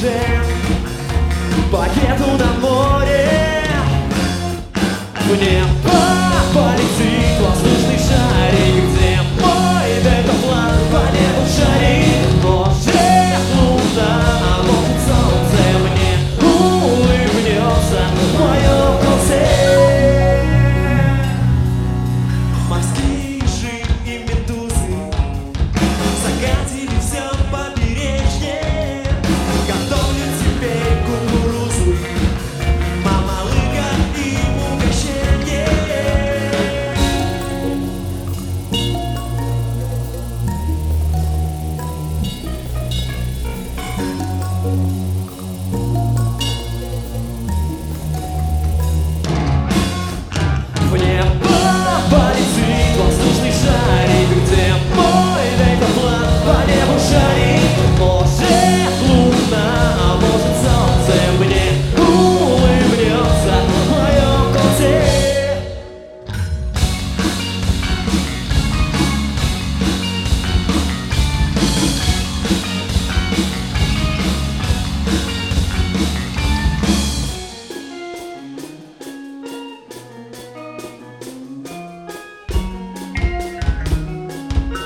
уже поеду на море. В небо полетит воздушный шарик, где мой дельтаплан по небу шарит. Может луна, а может солнце мне улыбнется в моем конце. Морские жи и медузы загадили все побережье. Готовлю теперь кукурузу, мамалыга им угощение. В небо полетит воздушный шарик, где мой дельтаплан по небу шарит. Может луна, а может солнце мне улыбнется в моем конце.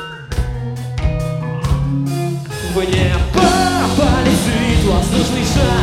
В небо полетит воздушный шар.